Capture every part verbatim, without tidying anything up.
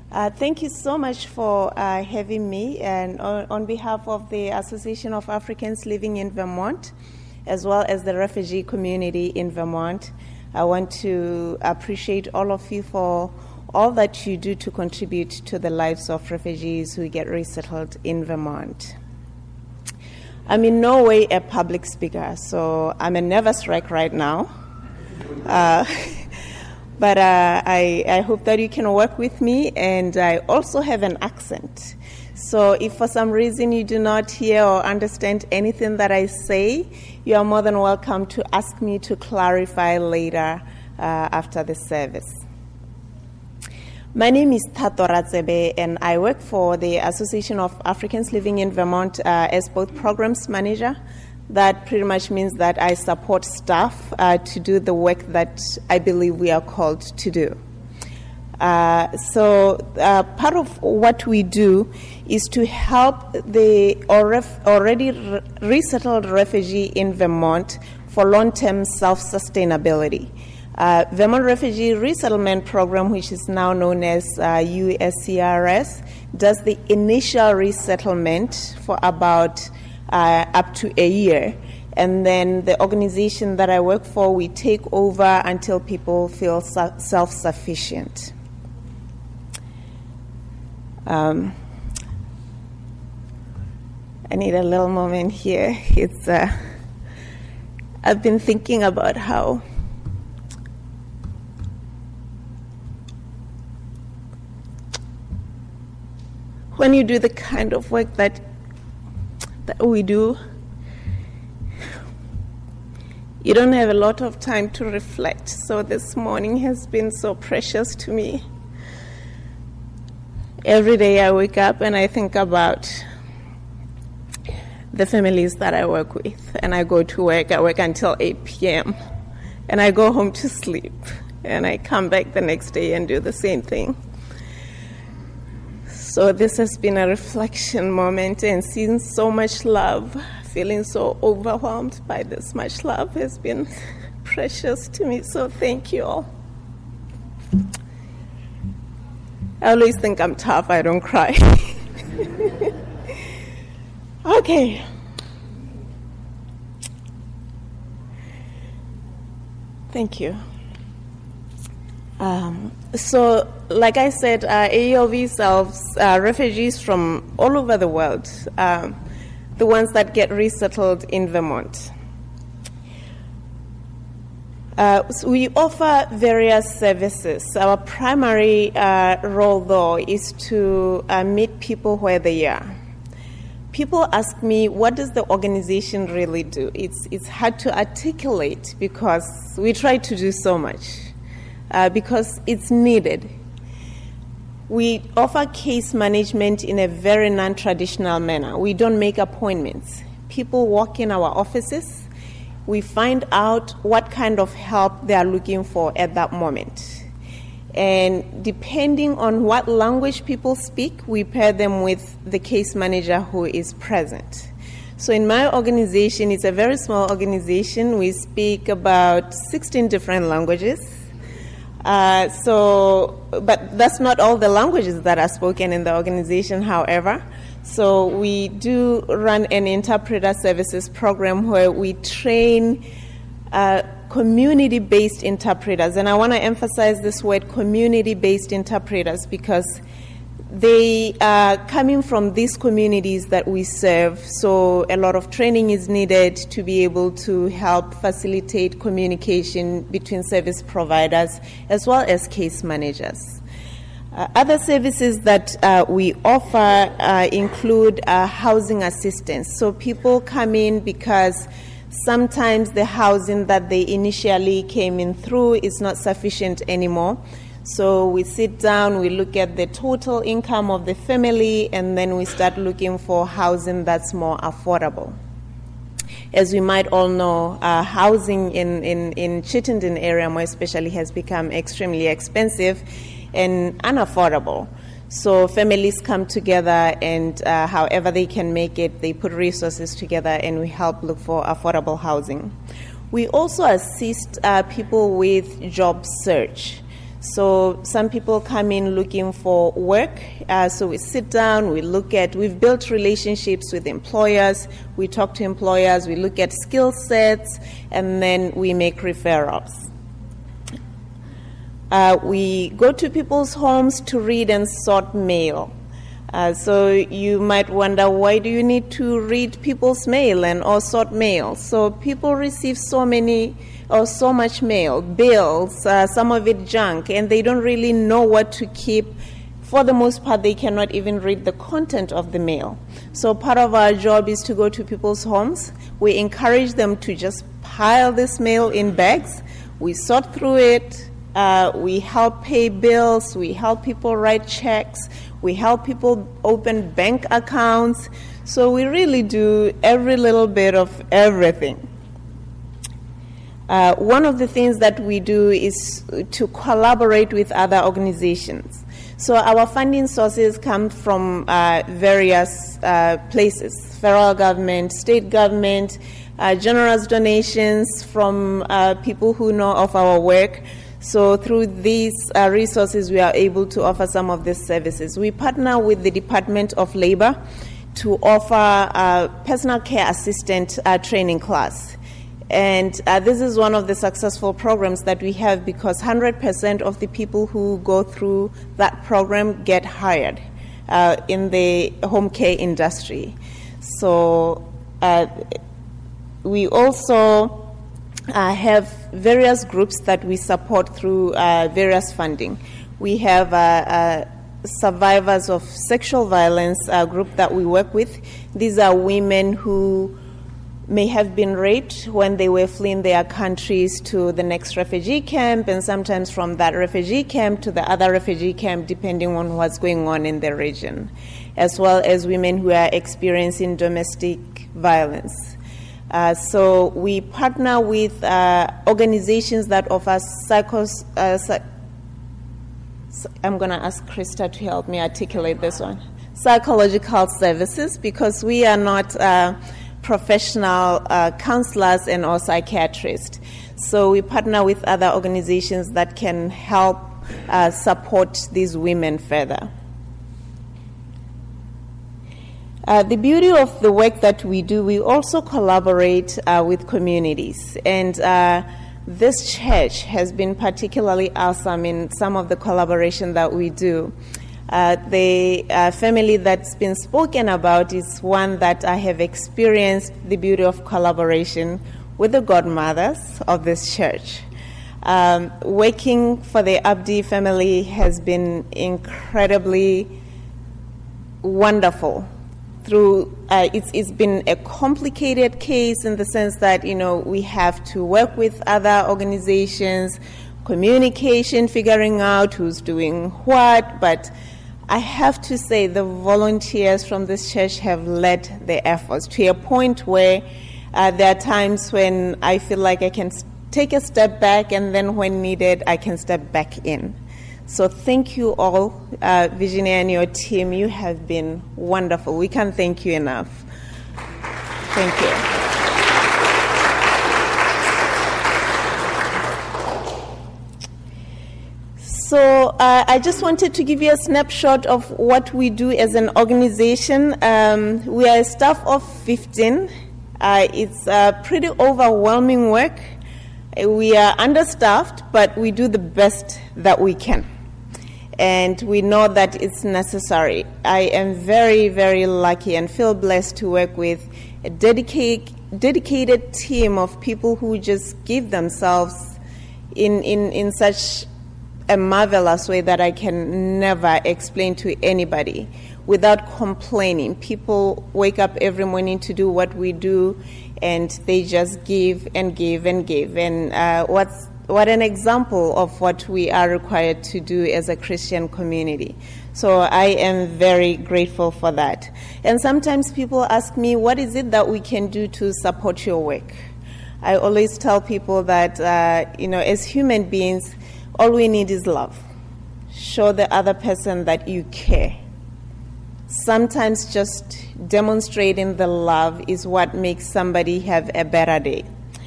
Uh, thank you so much for uh, having me, and on, on behalf of the Association of Africans Living in Vermont, as well as the refugee community in Vermont, I want to appreciate all of you for all that you do to contribute to the lives of refugees who get resettled in Vermont. I'm in no way a public speaker, so I'm a nervous wreck right now. Uh, But uh, I, I hope that you can work with me, and I also have an accent. So if for some reason you do not hear or understand anything that I say, you are more than welcome to ask me to clarify later uh, after the service. My name is Thato Ratsebe, and I work for the Association of Africans Living in Vermont uh, as both programs manager. That pretty much means that I support staff uh, to do the work that I believe we are called to do. Uh, so uh, part of what we do is to help the already resettled refugee in Vermont for long-term self-sustainability. Uh, Vermont Refugee Resettlement Program, which is now known as uh, U S C R S, does the initial resettlement for about Uh, up to a year. And then the organization that I work for, we take over until people feel su- self-sufficient. Um, I need a little moment here. It's uh, I've been thinking about how when you do the kind of work that that we do, you don't have a lot of time to reflect. So this morning has been so precious to me. Every day I wake up and I think about the families that I work with, and I go to work. I work until eight p.m. and I go home to sleep, and I come back the next day and do the same thing. So this has been a reflection moment, and seeing so much love, feeling so overwhelmed by this much love has been precious to me. So thank you all. I always think I'm tough, I don't cry. Okay. Thank you. Um, so, like I said, uh, A E L V serves uh, refugees from all over the world, um, the ones that get resettled in Vermont. Uh, so we offer various services. Our primary uh, role, though, is to uh, meet people where they are. People ask me, what does the organization really do? It's, it's hard to articulate because we try to do so much. Uh, because it's needed. We offer case management in a very non-traditional manner. We don't make appointments. People walk in our offices. We find out what kind of help they are looking for at that moment. And depending on what language people speak, we pair them with the case manager who is present. So in my organization, it's a very small organization. We speak about sixteen different languages. Uh, so, but that's not all the languages that are spoken in the organization, however. So we do run an interpreter services program where we train uh, community-based interpreters. And I want to emphasize this word, community-based interpreters, because they are coming from these communities that we serve, so a lot of training is needed to be able to help facilitate communication between service providers as well as case managers. Uh, other services that uh, we offer uh, include uh, housing assistance. So people come in because sometimes the housing that they initially came in through is not sufficient anymore. So we sit down, we look at the total income of the family, and then we start looking for housing that's more affordable. As we might all know, uh, housing in, in, in Chittenden area more especially has become extremely expensive and unaffordable. So families come together, and uh, however they can make it, they put resources together, and we help look for affordable housing. We also assist uh, people with job search. So some people come in looking for work. Uh, so we sit down, we look at, we've built relationships with employers, we talk to employers, we look at skill sets, and then we make referrals. Uh, we go to people's homes to read and sort mail. Uh, so you might wonder, why do you need to read people's mail and or sort mail? So people receive so many or so much mail, bills, uh, some of it junk, and they don't really know what to keep. For the most part, they cannot even read the content of the mail. So part of our job is to go to people's homes. We encourage them to just pile this mail in bags. We sort through it. Uh, we help pay bills. We help people write checks. We help people open bank accounts. So we really do every little bit of everything. Uh, one of the things that we do is to collaborate with other organizations. So our funding sources come from uh, various uh, places: federal government, state government, uh, generous donations from uh, people who know of our work. So through these uh, resources, we are able to offer some of these services. We partner with the Department of Labor to offer a personal care assistant uh, training class. And uh, this is one of the successful programs that we have, because one hundred percent of the people who go through that program get hired uh, in the home care industry. So uh, we also uh, have various groups that we support through uh, various funding. We have uh, uh, survivors of sexual violence uh, group that we work with. These are women who may have been raped when they were fleeing their countries to the next refugee camp, and sometimes from that refugee camp to the other refugee camp, depending on what's going on in the region, as well as women who are experiencing domestic violence. Uh, so we partner with uh, organizations that offer psychos... Uh, psych- I'm going to ask Krista to help me articulate this one. Psychological services, because we are not... Uh, professional uh, counselors and or psychiatrists. So we partner with other organizations that can help uh, support these women further. Uh, the beauty of the work that we do, we also collaborate uh, with communities. And uh, this church has been particularly awesome in some of the collaboration that we do. Uh, the uh, family that's been spoken about is one that I have experienced the beauty of collaboration with the godmothers of this church. Um, working for the Abdi family has been incredibly wonderful. Through uh, it's, it's been a complicated case in the sense that, you know, we have to work with other organizations, communication, figuring out who's doing what, but I have to say the volunteers from this church have led the efforts to a point where uh, there are times when I feel like I can take a step back, and then when needed, I can step back in. So thank you all, uh, Virginia and your team. You have been wonderful. We can't thank you enough. Thank you. So uh, I just wanted to give you a snapshot of what we do as an organization. Um, we are a staff of fifteen. Uh, it's uh, pretty overwhelming work. We are understaffed, but we do the best that we can. And we know that it's necessary. I am very, very lucky and feel blessed to work with a dedicated, dedicated team of people who just give themselves in, in, in such a marvelous way that I can never explain to anybody without complaining. People wake up every morning to do what we do, and they just give and give and give. And uh, what's, what an example of what we are required to do as a Christian community. So I am very grateful for that. And sometimes people ask me, what is it that we can do to support your work? I always tell people that, uh, you know, as human beings, all we need is love. Show the other person that you care. Sometimes just demonstrating the love is what makes somebody have a better day.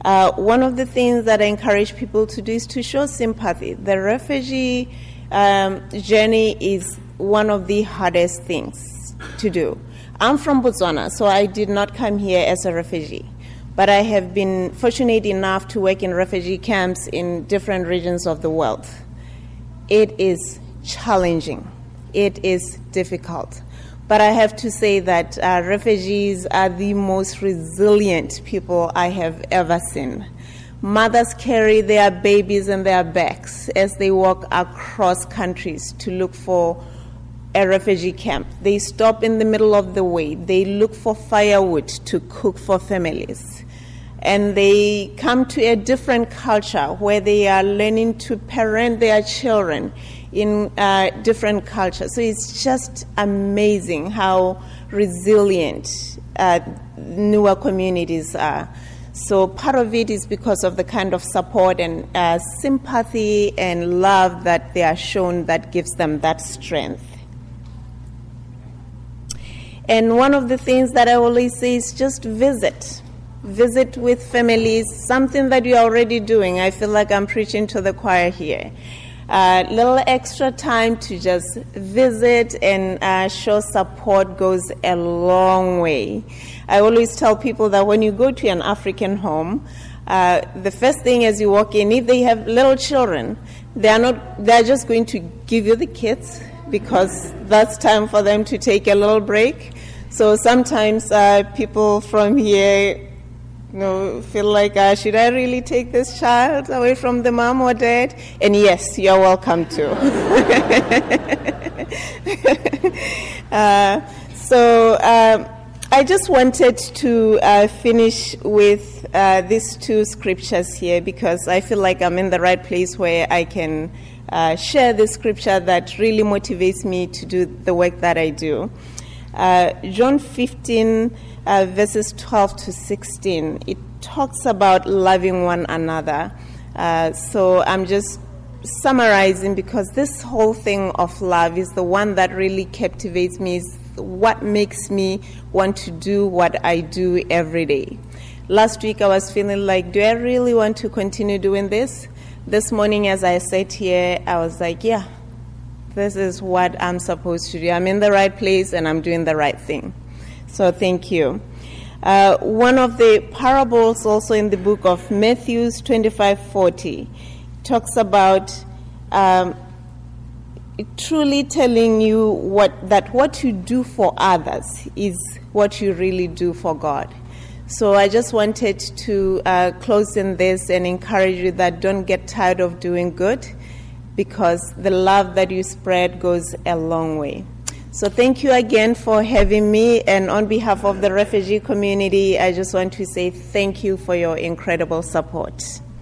Uh, one of the things that I encourage people to do is to show sympathy. The refugee um, journey is one of the hardest things to do. I'm from Botswana, so I did not come here as a refugee. But I have been fortunate enough to work in refugee camps in different regions of the world. It is challenging. It is difficult. But I have to say that uh, refugees are the most resilient people I have ever seen. Mothers carry their babies on their backs as they walk across countries to look for a refugee camp. They stop in the middle of the way. They look for firewood to cook for families. And they come to a different culture where they are learning to parent their children in uh, different cultures. So it's just amazing how resilient uh, newer communities are. So part of it is because of the kind of support and uh, sympathy and love that they are shown that gives them that strength. And one of the things that I always say is just visit. Visit with families, something that you're already doing. I feel like I'm preaching to the choir here. A uh, little extra time to just visit and uh, show support goes a long way. I always tell people that when you go to an African home, uh, the first thing as you walk in, if they have little children, they are not, they're just going to give you the kids because that's time for them to take a little break. So sometimes uh, people from here You know, feel like, uh, should I really take this child away from the mom or dad? And yes, you're welcome to. uh, so um, I just wanted to uh, finish with uh, these two scriptures here because I feel like I'm in the right place where I can uh, share the scripture that really motivates me to do the work that I do. Uh, John fifteen, uh, verses twelve to sixteen, it talks about loving one another. Uh, so I'm just summarizing because this whole thing of love is the one that really captivates me, is what makes me want to do what I do every day. Last week I was feeling like, do I really want to continue doing this? This morning as I sat here, I was like, yeah. This is what I'm supposed to do. I'm in the right place and I'm doing the right thing. So thank you. Uh, one of the parables also in the book of Matthew twenty-five forty talks about um, truly telling you what that what you do for others is what you really do for God. So I just wanted to uh, close in this and encourage you that don't get tired of doing good, because the love that you spread goes a long way. So thank you again for having me, and on behalf of the refugee community, I just want to say thank you for your incredible support.